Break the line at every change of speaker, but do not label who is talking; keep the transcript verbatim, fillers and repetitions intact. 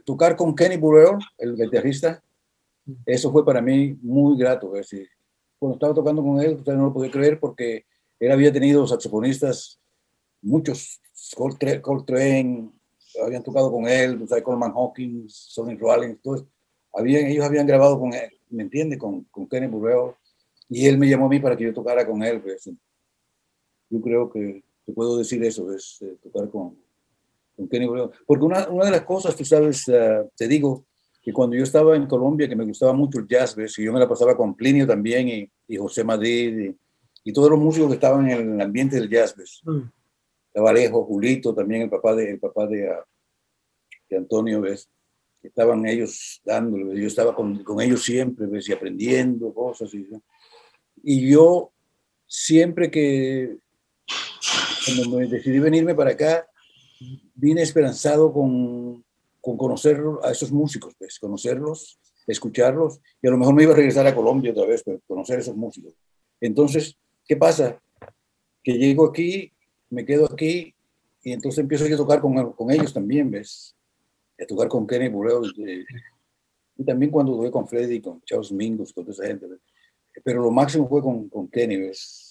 tocar con Kenny Burrell, el guitarrista, eso fue para mí muy grato. Es decir, cuando estaba tocando con él, usted no lo podía creer porque él había tenido saxofonistas, muchos, Coltrane, Coltrane habían tocado con él, ¿sabes? Coleman Hawkins, Sonny Rollins, todos, habían, ellos habían grabado con él, ¿me entiende? Con, con Kenny Burrell, y él me llamó a mí para que yo tocara con él. Pues. Yo creo que te puedo decir eso, es eh, tocar con, con Kenny Burrell. Porque una, una de las cosas, tú sabes, uh, te digo, que cuando yo estaba en Colombia, que me gustaba mucho el jazz, ¿ves? Y yo me la pasaba con Plinio también, y, y José Madrid, y, y todos los músicos que estaban en el ambiente del jazz, ¿ves? Mm. Alejo, Julito, también el papá de, el papá de, uh, de Antonio, ¿ves? Estaban ellos dándolo, yo estaba con, con ellos siempre, ¿ves? Y aprendiendo cosas. Y, y yo siempre que, cuando me decidí venirme para acá, vine esperanzado con, con conocer a esos músicos, pues, conocerlos, escucharlos, y a lo mejor me iba a regresar a Colombia otra vez, pero conocer a esos músicos. Entonces, ¿qué pasa? Que llego aquí, me quedo aquí, y entonces empiezo yo a tocar con, con ellos también, ¿ves? A tocar con Kenny Burrell, y, y también cuando toqué con Freddy, con Charles Mingus, con toda esa gente, ¿ves? Pero lo máximo fue con, con Kenny, ¿ves?